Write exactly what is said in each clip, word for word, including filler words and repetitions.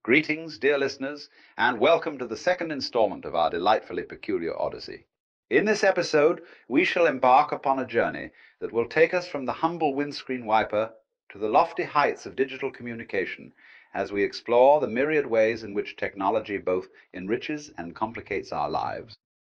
Greetings, dear listeners, and welcome to the second installment of our delightfully peculiar odyssey. In this episode, we shall embark upon a journey that will take us from the humble windscreen wiper to the lofty heights of digital communication as we explore the myriad ways in which technology both enriches and complicates our lives.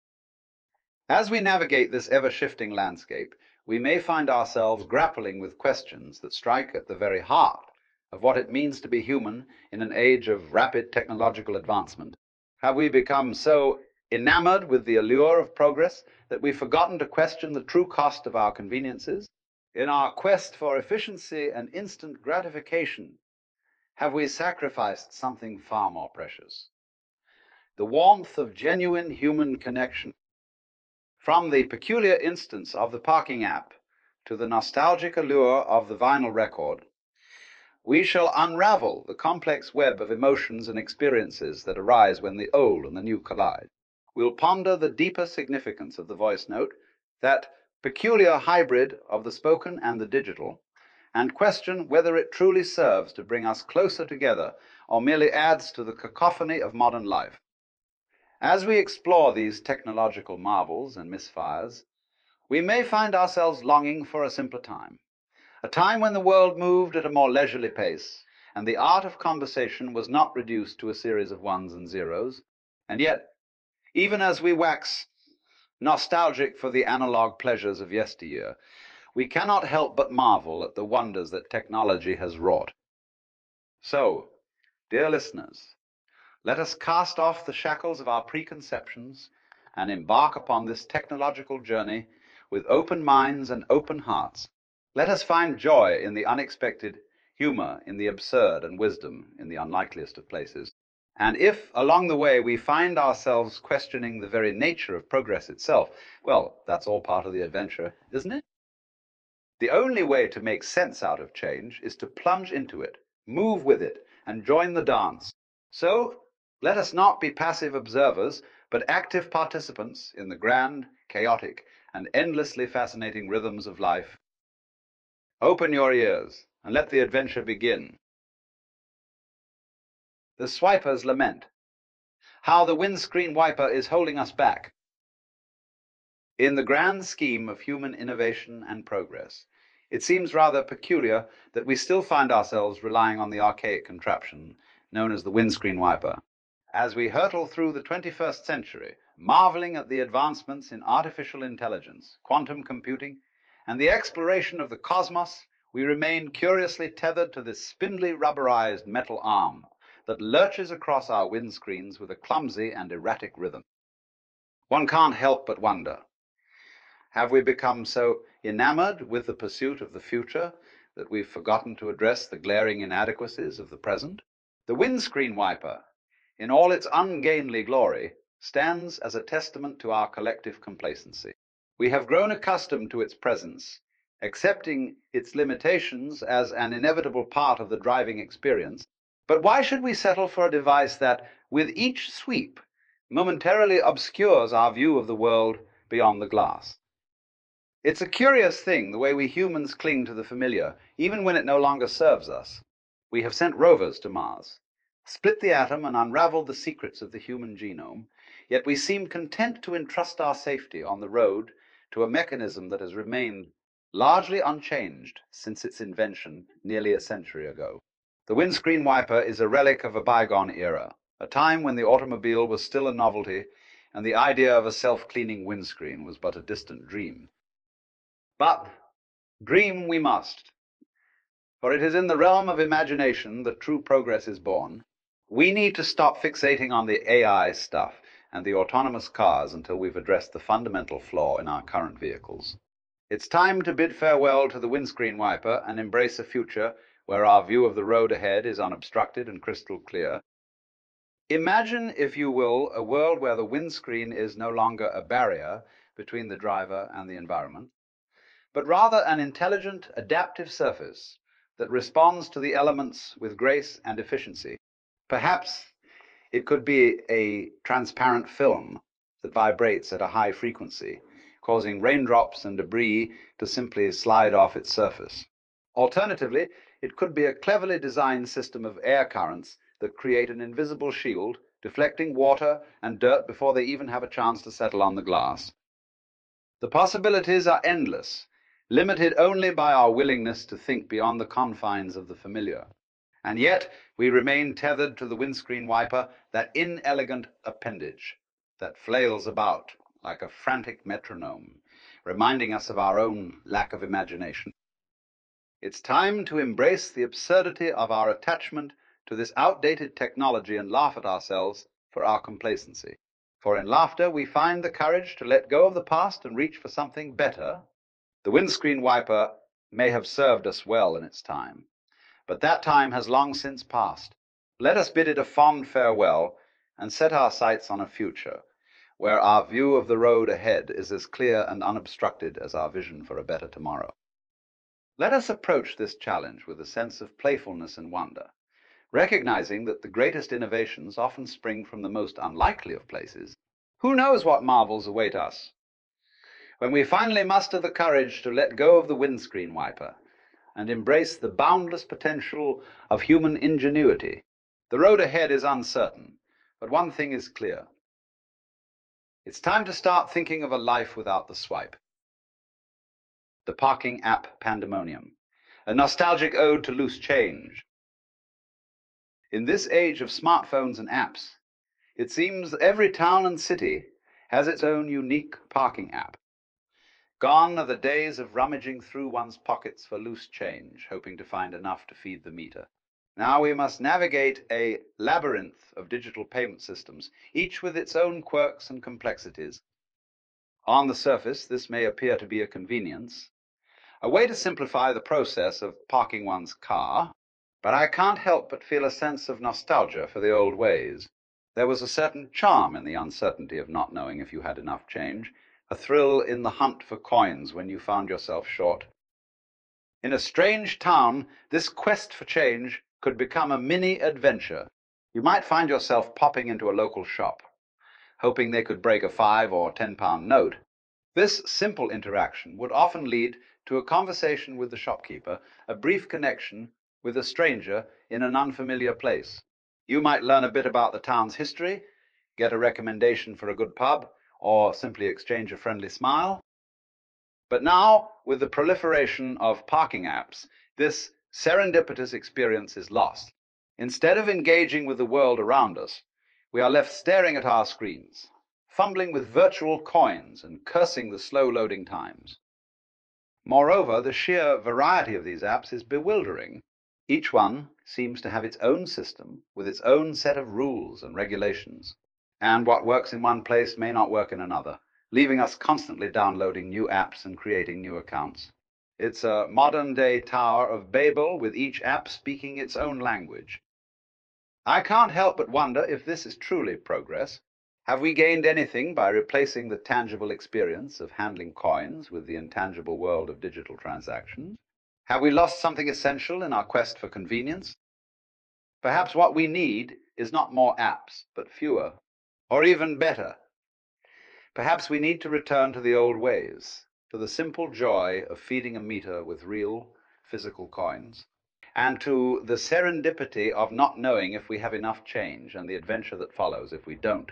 As we navigate this ever-shifting landscape, we may find ourselves grappling with questions that strike at the very heart of what it means to be human in an age of rapid technological advancement. Have we become so enamored with the allure of progress that we've forgotten to question the true cost of our conveniences? In our quest for efficiency and instant gratification, have we sacrificed something far more precious? The warmth of genuine human connection. From the peculiar instance of the parking app to the nostalgic allure of the vinyl record, we shall unravel the complex web of emotions and experiences that arise when the old and the new collide. We'll ponder the deeper significance of the voice note, that peculiar hybrid of the spoken and the digital, and question whether it truly serves to bring us closer together or merely adds to the cacophony of modern life. As we explore these technological marvels and misfires, we may find ourselves longing for a simpler time, a time when the world moved at a more leisurely pace, and the art of conversation was not reduced to a series of ones and zeros. And yet, even as we wax nostalgic for the analog pleasures of yesteryear, we cannot help but marvel at the wonders that technology has wrought. So, dear listeners, let us cast off the shackles of our preconceptions and embark upon this technological journey with open minds and open hearts. Let us find joy in the unexpected, humor in the absurd, and wisdom in the unlikeliest of places. And if along the way we find ourselves questioning the very nature of progress itself, well, that's all part of the adventure, isn't it? The only way to make sense out of change is to plunge into it, move with it, and join the dance. So, let us not be passive observers, but active participants in the grand, chaotic, and endlessly fascinating rhythms of life. Open your ears and let the adventure begin. The Swiper's Lament. How the windscreen wiper is holding us back. In the grand scheme of human innovation and progress, it seems rather peculiar that we still find ourselves relying on the archaic contraption known as the windscreen wiper. As we hurtle through the twenty-first century, marveling at the advancements in artificial intelligence, quantum computing, and the exploration of the cosmos, we remain curiously tethered to this spindly rubberized metal arm that lurches across our windscreens with a clumsy and erratic rhythm. One can't help but wonder, have we become so enamored with the pursuit of the future that we've forgotten to address the glaring inadequacies of the present? The windscreen wiper, in all its ungainly glory, stands as a testament to our collective complacency. We have grown accustomed to its presence, accepting its limitations as an inevitable part of the driving experience. But why should we settle for a device that, with each sweep, momentarily obscures our view of the world beyond the glass? It's a curious thing, the way we humans cling to the familiar, even when it no longer serves us. We have sent rovers to Mars, split the atom and unraveled the secrets of the human genome, yet we seem content to entrust our safety on the road to a mechanism that has remained largely unchanged since its invention nearly a century ago. The windscreen wiper is a relic of a bygone era, a time when the automobile was still a novelty and the idea of a self-cleaning windscreen was but a distant dream. But dream we must, for it is in the realm of imagination that true progress is born. We need to stop fixating on the A I stuff and the autonomous cars until we've addressed the fundamental flaw in our current vehicles. It's time to bid farewell to the windscreen wiper and embrace a future where our view of the road ahead is unobstructed and crystal clear. Imagine, if you will, a world where the windscreen is no longer a barrier between the driver and the environment, but rather an intelligent, adaptive surface that responds to the elements with grace and efficiency. Perhaps it could be a transparent film that vibrates at a high frequency, causing raindrops and debris to simply slide off its surface. Alternatively, it could be a cleverly designed system of air currents that create an invisible shield, deflecting water and dirt before they even have a chance to settle on the glass. The possibilities are endless, limited only by our willingness to think beyond the confines of the familiar. And yet we remain tethered to the windscreen wiper, that inelegant appendage that flails about like a frantic metronome, reminding us of our own lack of imagination. It's time to embrace the absurdity of our attachment to this outdated technology and laugh at ourselves for our complacency. For in laughter we find the courage to let go of the past and reach for something better. The windscreen wiper may have served us well in its time, but that time has long since passed. Let us bid it a fond farewell and set our sights on a future where our view of the road ahead is as clear and unobstructed as our vision for a better tomorrow. Let us approach this challenge with a sense of playfulness and wonder, recognizing that the greatest innovations often spring from the most unlikely of places. Who knows what marvels await us? When we finally muster the courage to let go of the windscreen wiper and embrace the boundless potential of human ingenuity, the road ahead is uncertain, but one thing is clear. It's time to start thinking of a life without the swipe. The parking app pandemonium, a nostalgic ode to loose change. In this age of smartphones and apps, it seems every town and city has its own unique parking app. Gone are the days of rummaging through one's pockets for loose change, hoping to find enough to feed the meter. Now we must navigate a labyrinth of digital payment systems, each with its own quirks and complexities. On the surface, this may appear to be a convenience, a way to simplify the process of parking one's car, but I can't help but feel a sense of nostalgia for the old ways. There was a certain charm in the uncertainty of not knowing if you had enough change, a thrill in the hunt for coins when you found yourself short. In a strange town, this quest for change could become a mini adventure. You might find yourself popping into a local shop, hoping they could break a five or ten pound note. This simple interaction would often lead to a conversation with the shopkeeper, a brief connection with a stranger in an unfamiliar place. You might learn a bit about the town's history, get a recommendation for a good pub, or simply exchange a friendly smile. But now, with the proliferation of parking apps, this serendipitous experience is lost. Instead of engaging with the world around us, we are left staring at our screens, fumbling with virtual coins and cursing the slow loading times. Moreover, the sheer variety of these apps is bewildering. Each one seems to have its own system with its own set of rules and regulations, and what works in one place may not work in another, leaving us constantly downloading new apps and creating new accounts. It's a modern-day Tower of Babel, with each app speaking its own language. I can't help but wonder if this is truly progress. Have we gained anything by replacing the tangible experience of handling coins with the intangible world of digital transactions? Have we lost something essential in our quest for convenience? Perhaps what we need is not more apps, but fewer, or even better. Perhaps we need to return to the old ways, to the simple joy of feeding a meter with real, physical coins, and to the serendipity of not knowing if we have enough change and the adventure that follows if we don't.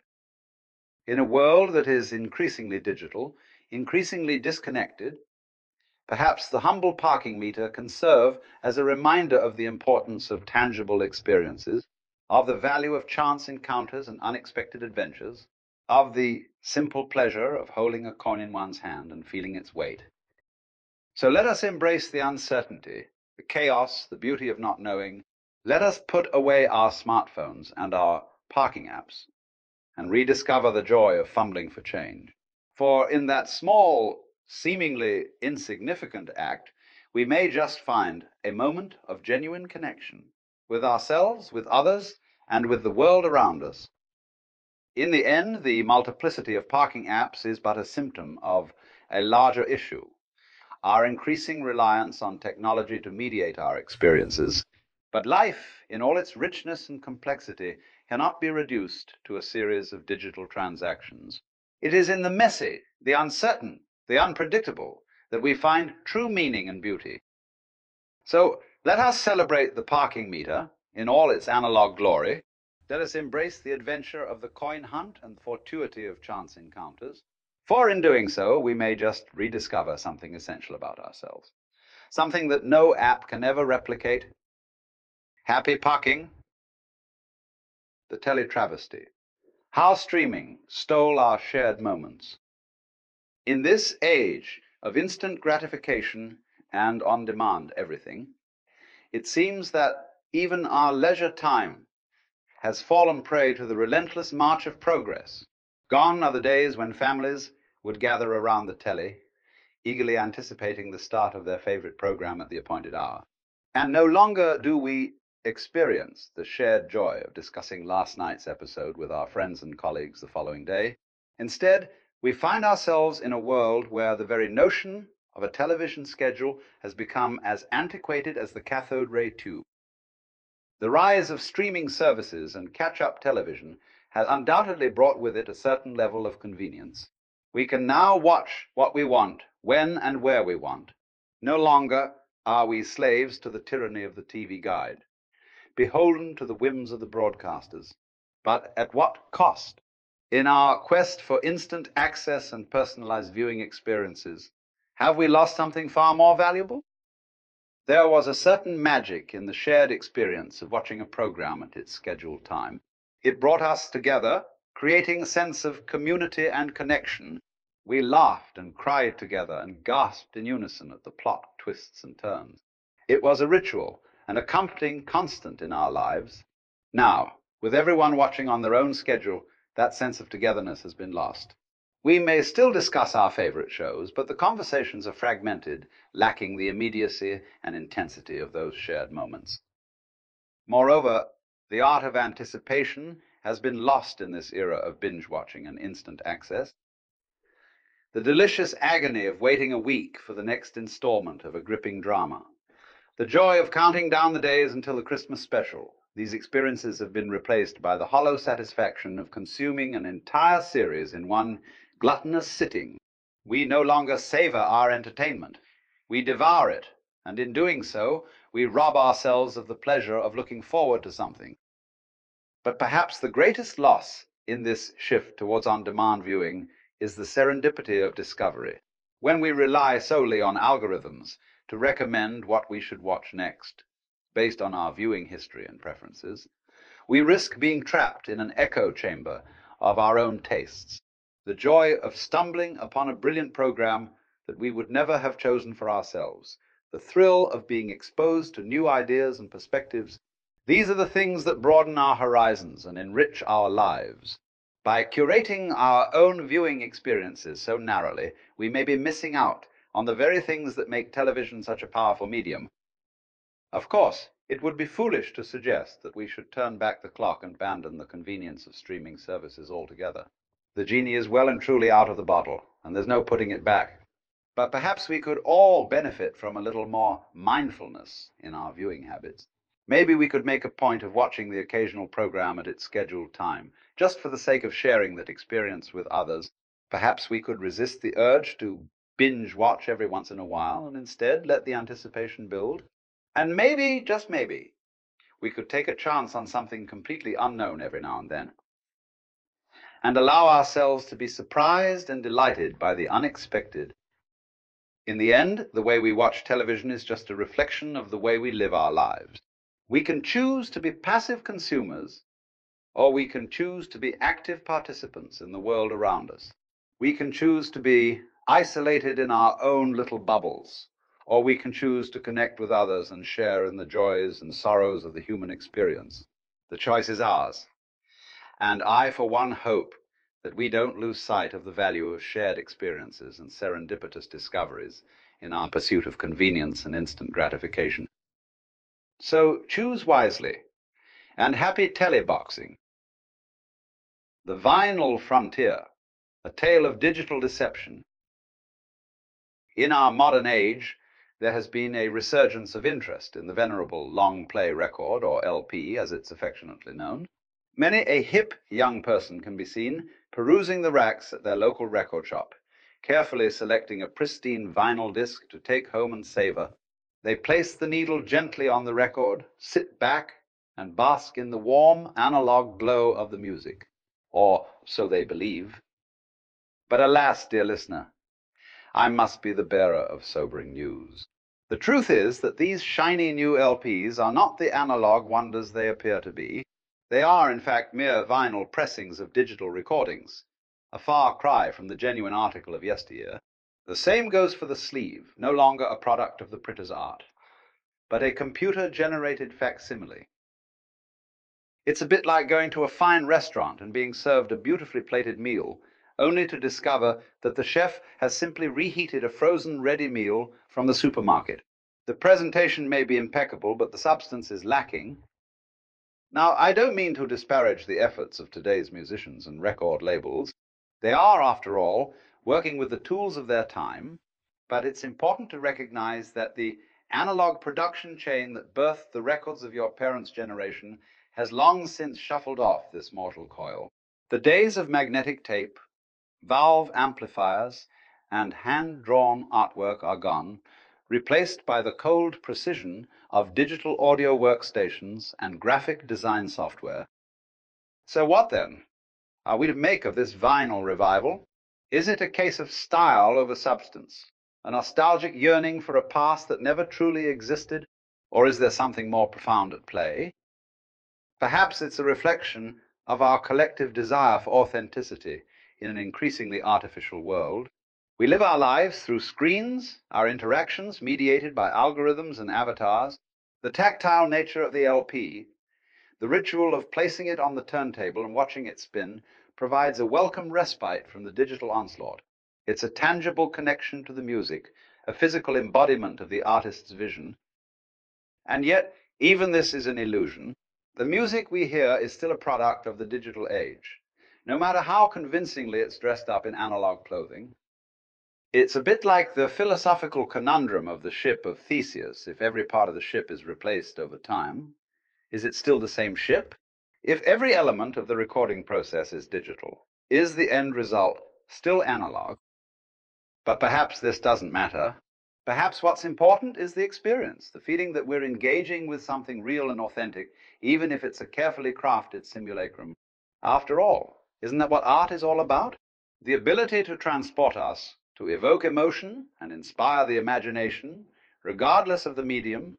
In a world that is increasingly digital, increasingly disconnected, perhaps the humble parking meter can serve as a reminder of the importance of tangible experiences, of the value of chance encounters and unexpected adventures, of the simple pleasure of holding a coin in one's hand and feeling its weight. So let us embrace the uncertainty, the chaos, the beauty of not knowing. Let us put away our smartphones and our parking apps and rediscover the joy of fumbling for change. For in that small, seemingly insignificant act, we may just find a moment of genuine connection with ourselves, with others, and with the world around us. In the end, the multiplicity of parking apps is but a symptom of a larger issue, our increasing reliance on technology to mediate our experiences. But life, in all its richness and complexity, cannot be reduced to a series of digital transactions. It is in the messy, the uncertain, the unpredictable that we find true meaning and beauty. So let us celebrate the parking meter in all its analog glory. Let us embrace the adventure of the coin hunt and the fortuity of chance encounters, for in doing so, we may just rediscover something essential about ourselves, something that no app can ever replicate. Happy pucking, the teletravesty, how streaming stole our shared moments. In this age of instant gratification and on-demand everything, it seems that even our leisure time has fallen prey to the relentless march of progress. Gone are the days when families would gather around the telly, eagerly anticipating the start of their favorite program at the appointed hour. And no longer do we experience the shared joy of discussing last night's episode with our friends and colleagues the following day. Instead, we find ourselves in a world where the very notion of a television schedule has become as antiquated as the cathode ray tube. The rise of streaming services and catch-up television has undoubtedly brought with it a certain level of convenience. We can now watch what we want, when and where we want. No longer are we slaves to the tyranny of the T V guide, beholden to the whims of the broadcasters. But at what cost? In our quest for instant access and personalized viewing experiences, have we lost something far more valuable? There was a certain magic in the shared experience of watching a program at its scheduled time. It brought us together, creating a sense of community and connection. We laughed and cried together and gasped in unison at the plot twists and turns. It was a ritual, an accompanying constant in our lives. Now, with everyone watching on their own schedule, that sense of togetherness has been lost. We may still discuss our favorite shows, but the conversations are fragmented, lacking the immediacy and intensity of those shared moments. Moreover, the art of anticipation has been lost in this era of binge watching and instant access. The delicious agony of waiting a week for the next installment of a gripping drama, the joy of counting down the days until the Christmas special, these experiences have been replaced by the hollow satisfaction of consuming an entire series in one gluttonous sitting. We no longer savor our entertainment. We devour it, and in doing so, we rob ourselves of the pleasure of looking forward to something. But perhaps the greatest loss in this shift towards on-demand viewing is the serendipity of discovery. When we rely solely on algorithms to recommend what we should watch next, based on our viewing history and preferences, we risk being trapped in an echo chamber of our own tastes. The joy of stumbling upon a brilliant program that we would never have chosen for ourselves, the thrill of being exposed to new ideas and perspectives, these are the things that broaden our horizons and enrich our lives. By curating our own viewing experiences so narrowly, we may be missing out on the very things that make television such a powerful medium. Of course, it would be foolish to suggest that we should turn back the clock and abandon the convenience of streaming services altogether. The genie is well and truly out of the bottle, and there's no putting it back. But perhaps we could all benefit from a little more mindfulness in our viewing habits. Maybe we could make a point of watching the occasional program at its scheduled time, just for the sake of sharing that experience with others. Perhaps we could resist the urge to binge watch every once in a while, and instead let the anticipation build. And maybe, just maybe, we could take a chance on something completely unknown every now and then, and allow ourselves to be surprised and delighted by the unexpected. In the end, the way we watch television is just a reflection of the way we live our lives. We can choose to be passive consumers, or we can choose to be active participants in the world around us. We can choose to be isolated in our own little bubbles, or we can choose to connect with others and share in the joys and sorrows of the human experience. The choice is ours. And I, for one, hope that we don't lose sight of the value of shared experiences and serendipitous discoveries in our pursuit of convenience and instant gratification. So choose wisely, and happy teleboxing. The Vinyl Frontier, a tale of digital deception. In our modern age, there has been a resurgence of interest in the venerable long play record, or L P as it's affectionately known. Many a hip young person can be seen perusing the racks at their local record shop, carefully selecting a pristine vinyl disc to take home and savor. They place the needle gently on the record, sit back, and bask in the warm analog glow of the music, or so they believe. But alas, dear listener, I must be the bearer of sobering news. The truth is that these shiny new L Ps are not the analog wonders they appear to be. They are, in fact, mere vinyl pressings of digital recordings, a far cry from the genuine article of yesteryear. The same goes for the sleeve, no longer a product of the printer's art, but a computer-generated facsimile. It's a bit like going to a fine restaurant and being served a beautifully plated meal, only to discover that the chef has simply reheated a frozen ready meal from the supermarket. The presentation may be impeccable, but the substance is lacking. Now, I don't mean to disparage the efforts of today's musicians and record labels. They are, after all, working with the tools of their time, but it's important to recognize that the analog production chain that birthed the records of your parents' generation has long since shuffled off this mortal coil. The days of magnetic tape, valve amplifiers, and hand-drawn artwork are gone, replaced by the cold precision of digital audio workstations and graphic design software. So what then are we to make of this vinyl revival? Is it a case of style over substance, a nostalgic yearning for a past that never truly existed, or is there something more profound at play? Perhaps it's a reflection of our collective desire for authenticity in an increasingly artificial world. We live our lives through screens, our interactions mediated by algorithms and avatars. The tactile nature of the L P, the ritual of placing it on the turntable and watching it spin, provides a welcome respite from the digital onslaught. It's a tangible connection to the music, a physical embodiment of the artist's vision. And yet, even this is an illusion. The music we hear is still a product of the digital age, no matter how convincingly it's dressed up in analog clothing. It's a bit like the philosophical conundrum of the ship of Theseus. If every part of the ship is replaced over time, is it still the same ship? If every element of the recording process is digital, is the end result still analog? But perhaps this doesn't matter. Perhaps what's important is the experience, the feeling that we're engaging with something real and authentic, even if it's a carefully crafted simulacrum. After all, isn't that what art is all about? The ability to transport us, to evoke emotion and inspire the imagination, regardless of the medium.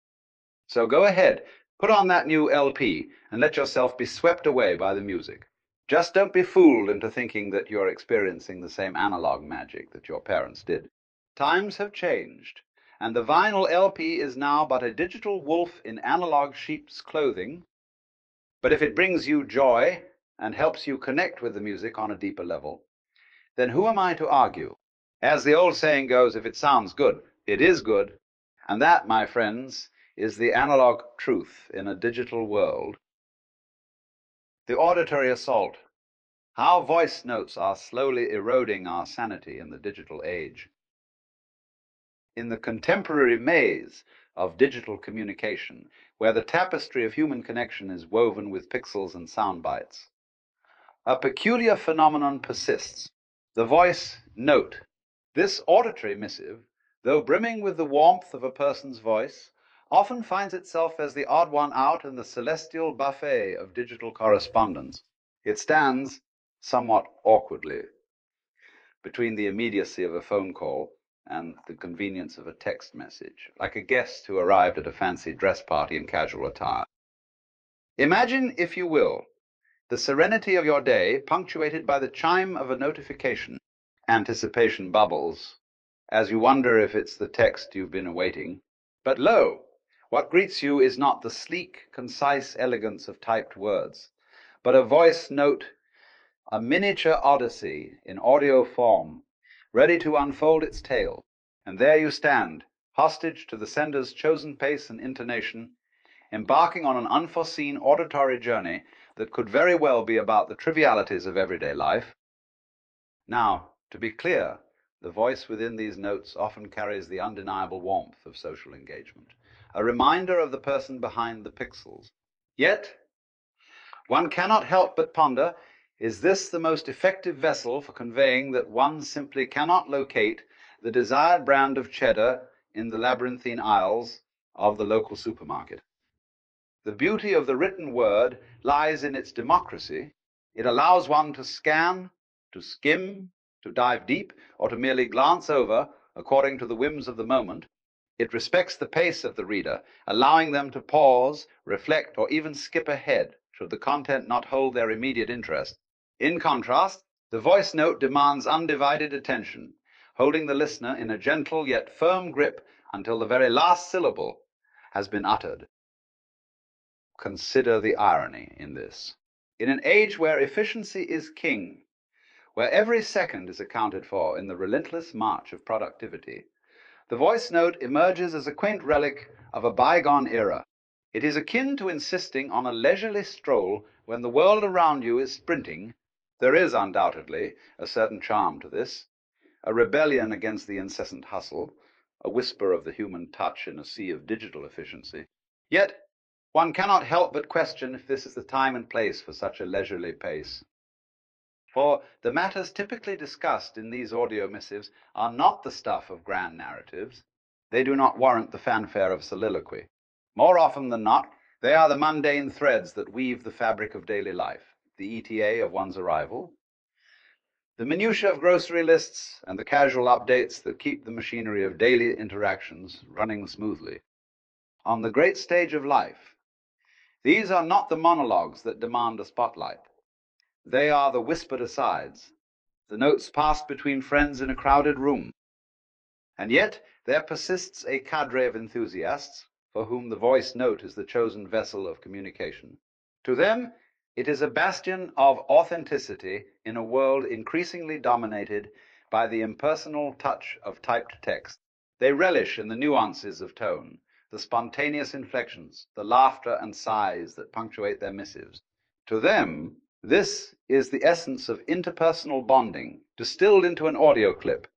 So go ahead, put on that new L P and let yourself be swept away by the music. Just don't be fooled into thinking that you're experiencing the same analog magic that your parents did. Times have changed, and the vinyl L P is now but a digital wolf in analog sheep's clothing. But if it brings you joy and helps you connect with the music on a deeper level, then who am I to argue? As the old saying goes, if it sounds good, it is good. And that, my friends, is the analog truth in a digital world. The auditory assault. How voice notes are slowly eroding our sanity in the digital age. In the contemporary maze of digital communication, where the tapestry of human connection is woven with pixels and sound bites, a peculiar phenomenon persists. The voice note. This auditory missive, though brimming with the warmth of a person's voice, often finds itself as the odd one out in the celestial buffet of digital correspondence. It stands somewhat awkwardly between the immediacy of a phone call and the convenience of a text message, like a guest who arrived at a fancy dress party in casual attire. Imagine, if you will, the serenity of your day punctuated by the chime of a notification. Anticipation bubbles as you wonder if it's the text you've been awaiting. But lo, what greets you is not the sleek, concise elegance of typed words, but a voice note, a miniature odyssey in audio form, ready to unfold its tale. And there you stand, hostage to the sender's chosen pace and intonation, embarking on an unforeseen auditory journey that could very well be about the trivialities of everyday life. Now, to be clear, the voice within these notes often carries the undeniable warmth of social engagement, a reminder of the person behind the pixels. Yet, one cannot help but ponder, is this the most effective vessel for conveying that one simply cannot locate the desired brand of cheddar in the labyrinthine aisles of the local supermarket? The beauty of the written word lies in its democracy. It allows one to scan, to skim, to dive deep, or to merely glance over according to the whims of the moment. It respects the pace of the reader, allowing them to pause, reflect, or even skip ahead should the content not hold their immediate interest. In contrast, the voice note demands undivided attention, holding the listener in a gentle yet firm grip until the very last syllable has been uttered. Consider the irony in this. In an age where efficiency is king, where every second is accounted for in the relentless march of productivity, the voice note emerges as a quaint relic of a bygone era. It is akin to insisting on a leisurely stroll when the world around you is sprinting. There is undoubtedly a certain charm to this, a rebellion against the incessant hustle, a whisper of the human touch in a sea of digital efficiency. Yet, one cannot help but question if this is the time and place for such a leisurely pace. For the matters typically discussed in these audio missives are not the stuff of grand narratives. They do not warrant the fanfare of soliloquy. More often than not, they are the mundane threads that weave the fabric of daily life, the E T A of one's arrival, the minutiae of grocery lists, and the casual updates that keep the machinery of daily interactions running smoothly. On the great stage of life, these are not the monologues that demand a spotlight. They are the whispered asides, the notes passed between friends in a crowded room. And yet there persists a cadre of enthusiasts for whom the voice note is the chosen vessel of communication. To them, it is a bastion of authenticity in a world increasingly dominated by the impersonal touch of typed text. They relish in the nuances of tone, the spontaneous inflections, the laughter and sighs that punctuate their missives. To them, this is the essence of interpersonal bonding, distilled into an audio clip.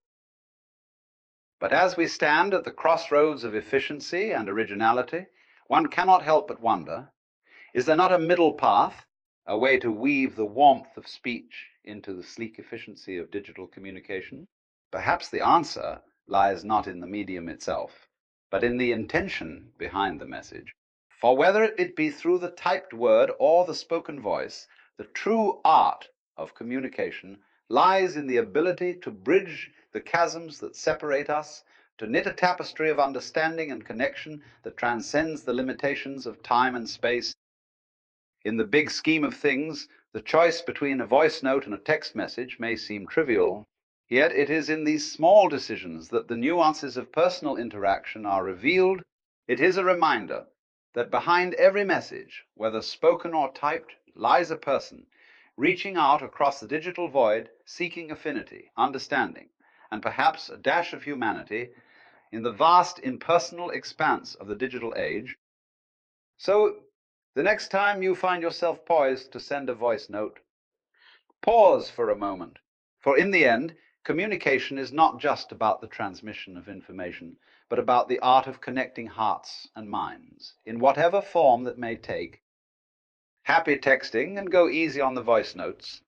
But as we stand at the crossroads of efficiency and originality, one cannot help but wonder, is there not a middle path, a way to weave the warmth of speech into the sleek efficiency of digital communication? Perhaps the answer lies not in the medium itself, but in the intention behind the message. For whether it be through the typed word or the spoken voice, the true art of communication lies in the ability to bridge the chasms that separate us, to knit a tapestry of understanding and connection that transcends the limitations of time and space. In the big scheme of things, the choice between a voice note and a text message may seem trivial, yet it is in these small decisions that the nuances of personal interaction are revealed. It is a reminder that behind every message, whether spoken or typed, lies a person reaching out across the digital void, seeking affinity, understanding, and perhaps a dash of humanity in the vast impersonal expanse of the digital age. So, the next time you find yourself poised to send a voice note, pause for a moment, for in the end, communication is not just about the transmission of information, but about the art of connecting hearts and minds, in whatever form that may take. Happy texting, and go easy on the voice notes.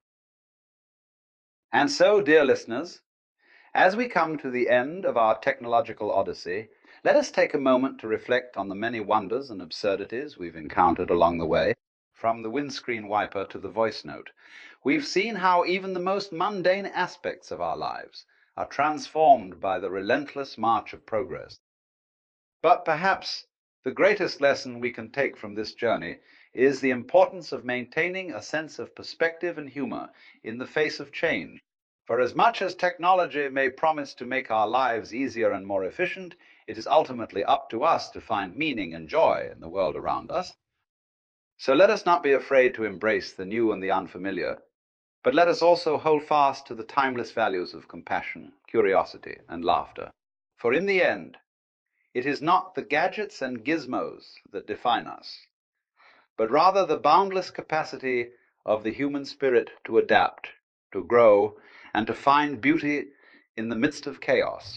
And so, dear listeners, as we come to the end of our technological odyssey, let us take a moment to reflect on the many wonders and absurdities we've encountered along the way. From the windscreen wiper to the voice note, we've seen how even the most mundane aspects of our lives are transformed by the relentless march of progress. But perhaps the greatest lesson we can take from this journey is the importance of maintaining a sense of perspective and humor in the face of change. For as much as technology may promise to make our lives easier and more efficient, it is ultimately up to us to find meaning and joy in the world around us. So let us not be afraid to embrace the new and the unfamiliar, but let us also hold fast to the timeless values of compassion, curiosity, and laughter. For in the end, it is not the gadgets and gizmos that define us, but rather the boundless capacity of the human spirit to adapt, to grow, and to find beauty in the midst of chaos.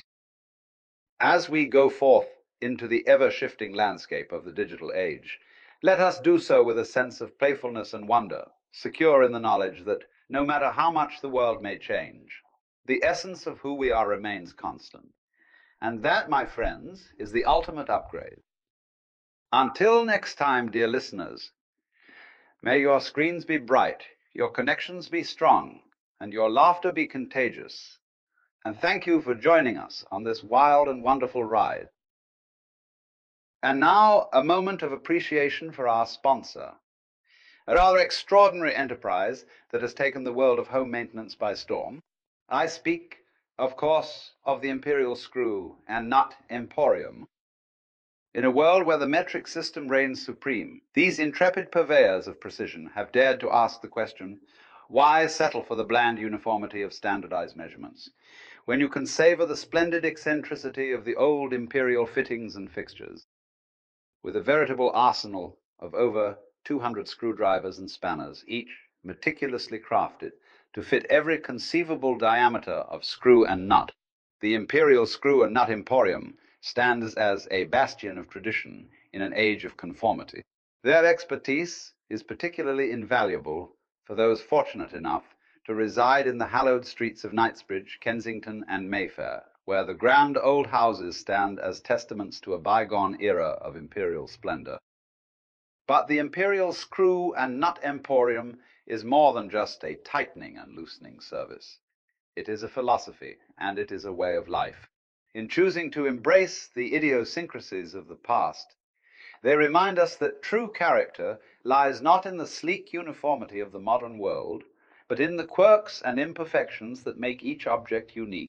As we go forth into the ever-shifting landscape of the digital age, let us do so with a sense of playfulness and wonder, secure in the knowledge that no matter how much the world may change, the essence of who we are remains constant. And that, my friends, is the ultimate upgrade. Until next time, dear listeners, may your screens be bright, your connections be strong, and your laughter be contagious. And thank you for joining us on this wild and wonderful ride. And now, a moment of appreciation for our sponsor, a rather extraordinary enterprise that has taken the world of home maintenance by storm. I speak, of course, of the Imperial Screw and Nut Emporium. In a world where the metric system reigns supreme, these intrepid purveyors of precision have dared to ask the question, why settle for the bland uniformity of standardized measurements, when you can savor the splendid eccentricity of the old imperial fittings and fixtures? With a veritable arsenal of over two hundred screwdrivers and spanners, each meticulously crafted to fit every conceivable diameter of screw and nut, the Imperial Screw and Nut Emporium stands as a bastion of tradition in an age of conformity. Their expertise is particularly invaluable for those fortunate enough to reside in the hallowed streets of Knightsbridge, Kensington, and Mayfair, where the grand old houses stand as testaments to a bygone era of imperial splendor. But the Imperial Screw and Nut Emporium is more than just a tightening and loosening service. It is a philosophy, and it is a way of life. In choosing to embrace the idiosyncrasies of the past, they remind us that true character lies not in the sleek uniformity of the modern world, but in the quirks and imperfections that make each object unique.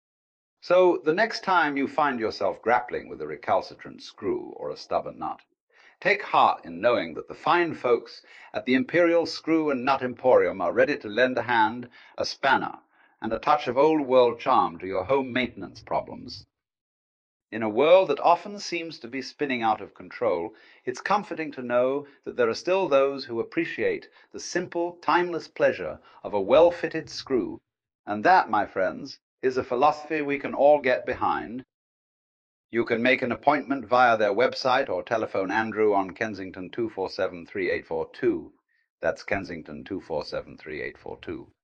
So the next time you find yourself grappling with a recalcitrant screw or a stubborn nut, take heart in knowing that the fine folks at the Imperial Screw and Nut Emporium are ready to lend a hand, a spanner, and a touch of old-world charm to your home maintenance problems. In a world that often seems to be spinning out of control, it's comforting to know that there are still those who appreciate the simple, timeless pleasure of a well-fitted screw. And that, my friends, is a philosophy we can all get behind. You can make an appointment via their website or telephone Andrew on Kensington two four seven, three eight four two. That's Kensington two four seven, three eight four two.